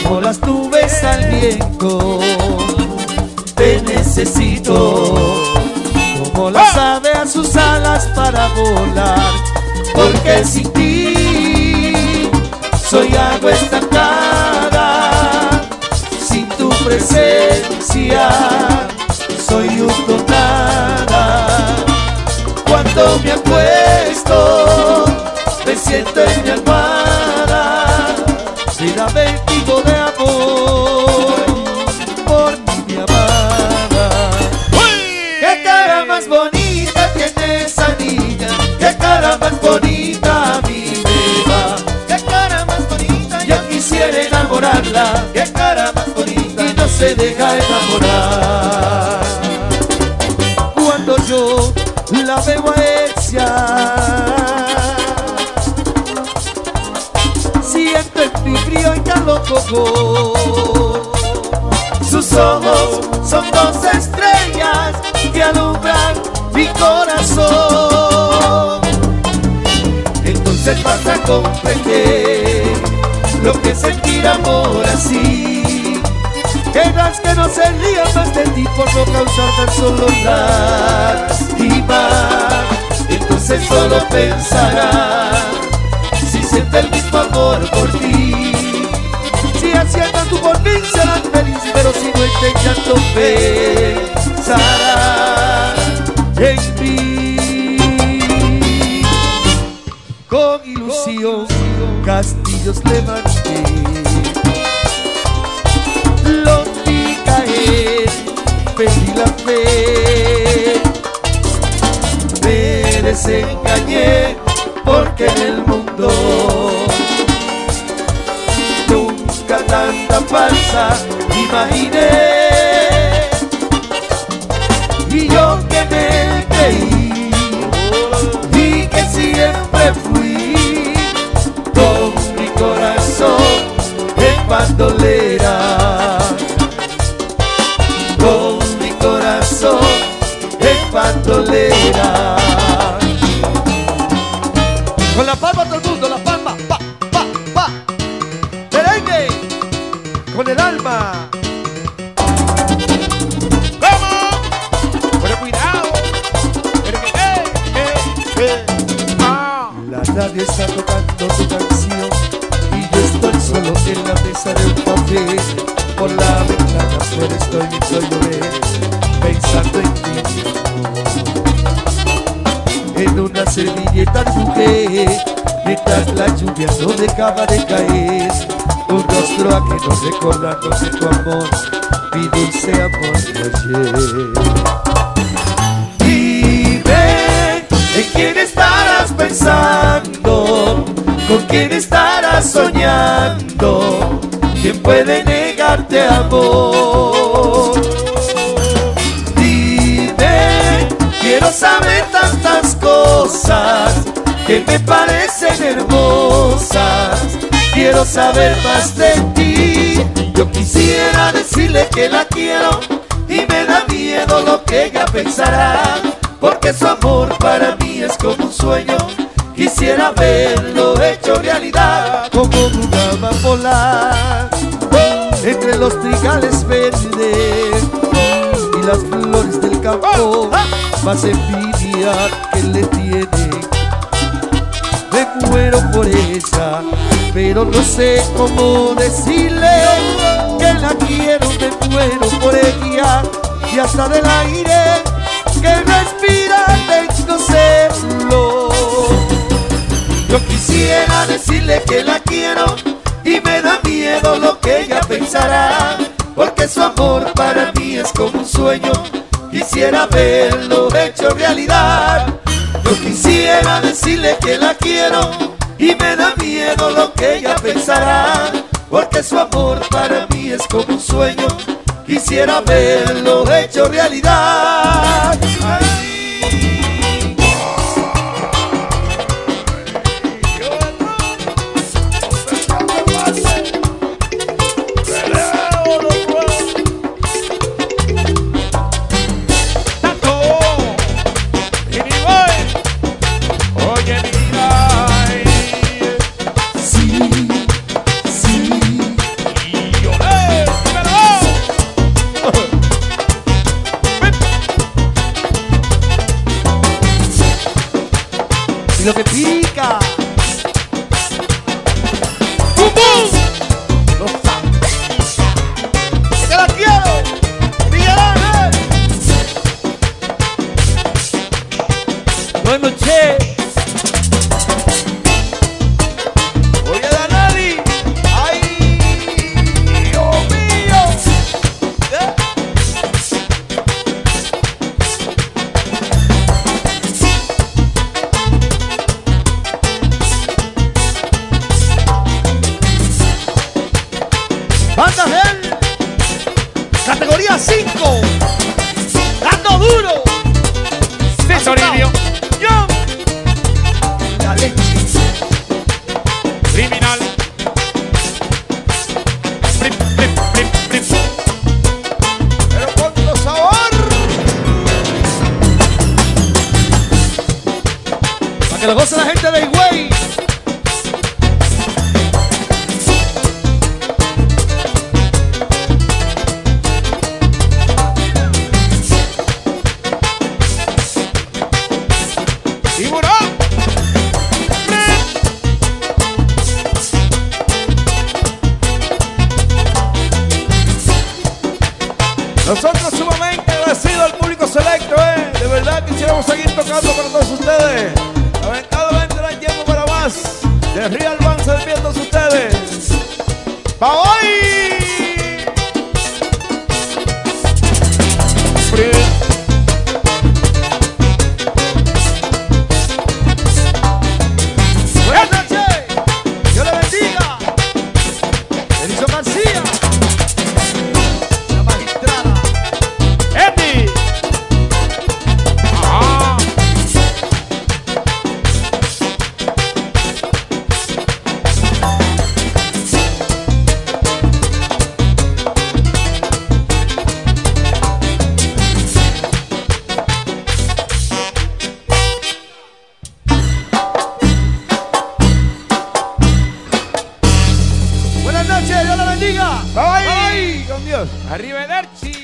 como las nubes al viento. Te necesito, como las aves a sus alas para volar, porque sin ti soy agua estancada, sin tu presencia soy un nada. Cuando me acuesto, me siento en mi almohada, vida vestido de amor por mi amada. ¡Qué cara más bonita tiene esa niña! ¡Qué cara más bonita a mí me va! ¡Qué cara más bonita! Yo quisiera enamorarla. ¡Qué cara más bonita! Y no se deja enamorar. Cuando yo la veo a ella, siento en mi frío y calor. Sus ojos son dos estrellas que alumbran mi corazón. Entonces vas a comprender lo que es sentir amor así. Quedas que no se rían más de ti por no causar tan solo lástima. Entonces solo pensarás si siente el mismo amor por ti. Si haciendo tu por mí serás feliz, pero si no intentando pensará en mí. Con ilusión castillos levanté, los vi caer, perdí la fe, me desengañé porque en el mundo nunca tanta falsa imaginé. Y yo que me creí y que siempre fui con mi corazón en bandolera, con mi corazón en bandolera. Con la palma todo el mundo, la palma, pa, pa, pa. Merengue, con el alma. ¿Cómo? Pero cuidado. La radio está tocando tu canción y yo estoy solo en la mesa de un café. Por la ventana afuera estoy viendo llover, pensando en ti. En una servilleta dibujé, mientras la lluvia no dejaba de caer, un rostro ajeno recordándose tu amor, mi dulce amor de ayer. Dime, ¿en quién estarás pensando? ¿Con quién estarás soñando? ¿Quién puede negarte amor? Dime, quiero saber tantas cosas que me parecen hermosas. Quiero saber más de ti. Yo quisiera decirle que la quiero y me da miedo lo que ella pensará, porque su amor para mí es como un sueño. Quisiera verlo hecho realidad, como una amapola entre los trigales verdes y las flores del campo. Más envidia que le tiene, me muero por ella, pero no sé cómo decirle que la quiero. Me muero por ella y hasta del aire que respira tengo serlo. Yo quisiera decirle que la quiero y me da miedo lo que ella pensará, porque su amor para mí es como un sueño. Quisiera verlo hecho realidad. Yo quisiera decirle que la quiero y me da miedo lo que ella pensará, porque su amor para mí es como un sueño. Quisiera verlo hecho realidad. Banda Real, categoría 5, dando duro. Sí, Toribio. Yo. La leche. Criminal. Prim. Pero con sabor. Para que lo goce la gente de Higüey. Nosotros sumamente agradecidos al público selecto, de verdad quisiéramos seguir tocando para todos ustedes. Lamentablemente no hay tiempo para más. De Real Band se despiden todos ustedes. ¡Pa' hoy! Buenas noches. Dios le bendiga. Elison García. Buenas noches, Dios la bendiga. Bye. Bye. Con Dios. Arrivederci.